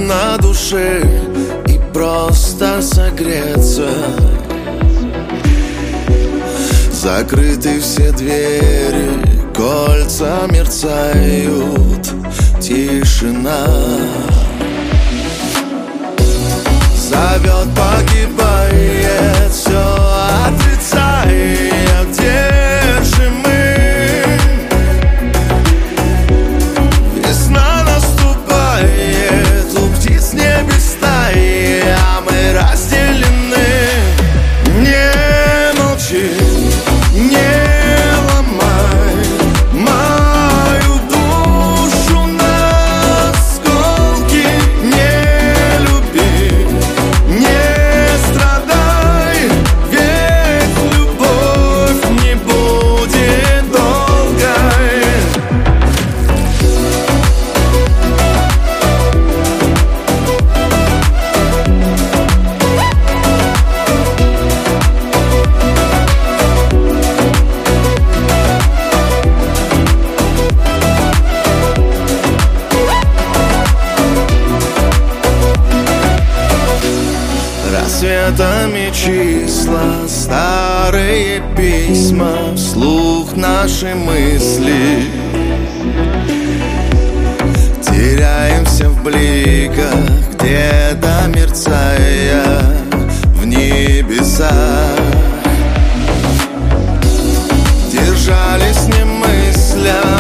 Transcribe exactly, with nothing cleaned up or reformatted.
на душе и просто согреться. Закрыты все двери, кольца мерцают, тишина зовет, погибает все, отрицая, где же мы? Весна наступает, у птиц небе стаи, а мы разделены. Не молчи, не ломай мою душу на осколки, не люби, не страдай, ведь любовь не будет долгой. Рассветами числа, старые письма, вслух наши мысли. Теряемся в бликах, где-то мерцая в небесах. Держались не мысля,